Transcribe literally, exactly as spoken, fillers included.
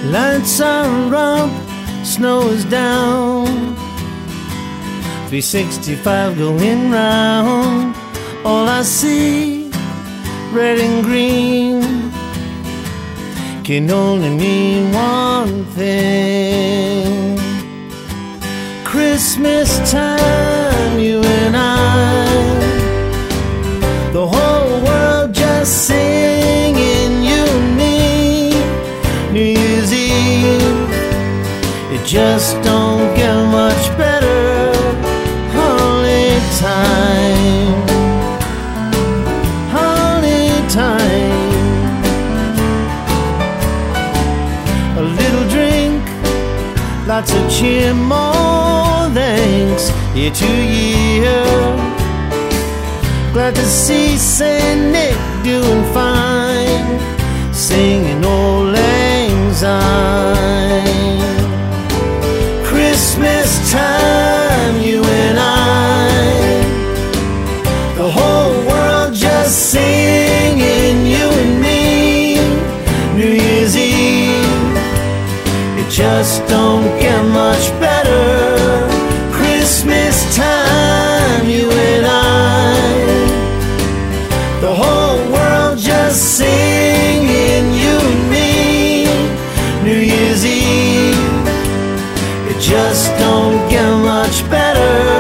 Lights are up, snow is down, three sixty-five going round. All I see, red and green, can only mean one thing. Christmas time, you and I, the whole world just singing, you and me. New Year's Eve, it just don't get much better. Holiday time, holiday time. A little drink, lots of cheer, more thanks, year to year. Glad to see Saint Nick doing fine, singing Old Lang Syne. Christmas time, you and I, the whole world just singing, you and me. New Year's Eve, it just don't get much better. Christmas time, you and I, the whole world just singing, you and me. New Year's Eve, it just don't get much better.